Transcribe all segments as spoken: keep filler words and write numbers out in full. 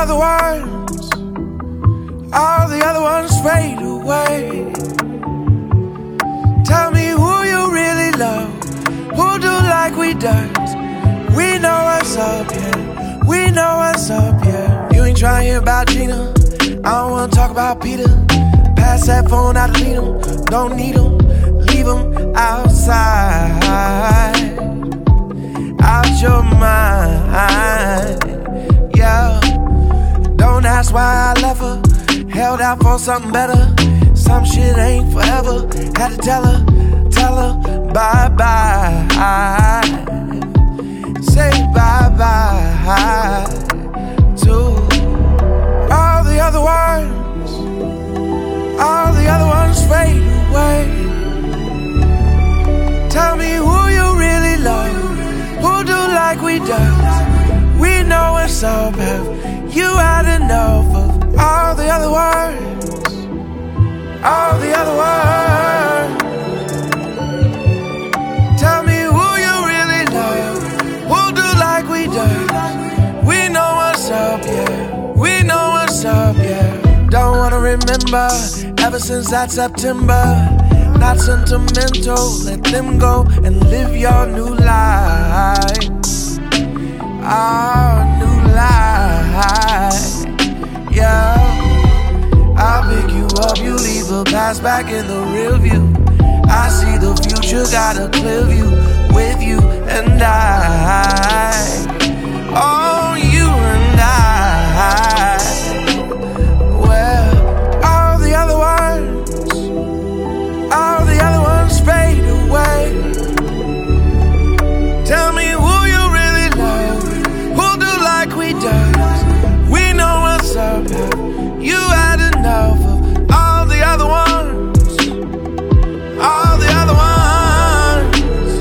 other ones, all the other ones fade away. Tell me who you really love, who do like we does. We know what's up, yeah, we know what's up, yeah. You ain't trying to hear about Gina, I don't wanna talk about Peter. Pass that phone out to lead him, don't need him, leave him outside, out your mind, yeah. Don't ask why I left her, held out for something better. Some shit ain't forever, had to tell her, tell her bye-bye. Say bye-bye to all the other ones, all the other ones fade away. Tell me who you really love, who do like we does. We know what's up, have you had enough of all the other ones, all the other ones? Tell me who you really love, who do like we does. We know what's up, yeah, we know what's up, yeah. Don't wanna remember ever since that September. Not sentimental, let them go and live your new life. Our new life, yeah. I'll pick you up, you leave the past back in the rear view. I see the future, got a clear view with you and I. Oh, you and I. Well, all the other ones, all the other ones fade away. Tell me who you really love, who do like we does. We know what's up, you had enough of all the other ones, all the other ones.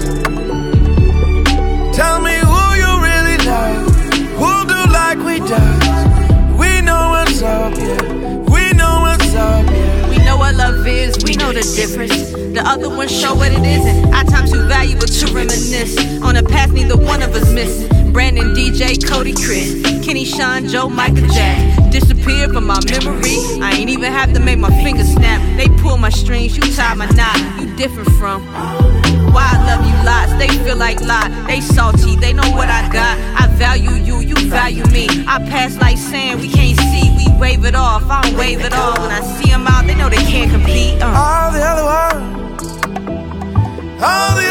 Tell me who you really love, who do like we does. We know what's up, yeah, we know what's up, yeah. We know what love is, we know the difference. The other ones show what it isn't. Our time too valuable to reminisce on a path neither one of us missing. Brandon, D J, Cody, Chris, Kenny, Sean, Joe, Michael, Jack disappeared from my memory. I ain't even have to make my fingers snap. They pull my strings, you tie my knot. You different from why I love you lots. They feel like lie. They salty, they know what I got. I value you, you value me. I pass like sand, we can't see. We wave it off, I don't wave it off. When I see them out, they know they can't compete. uh. All the other ones, all the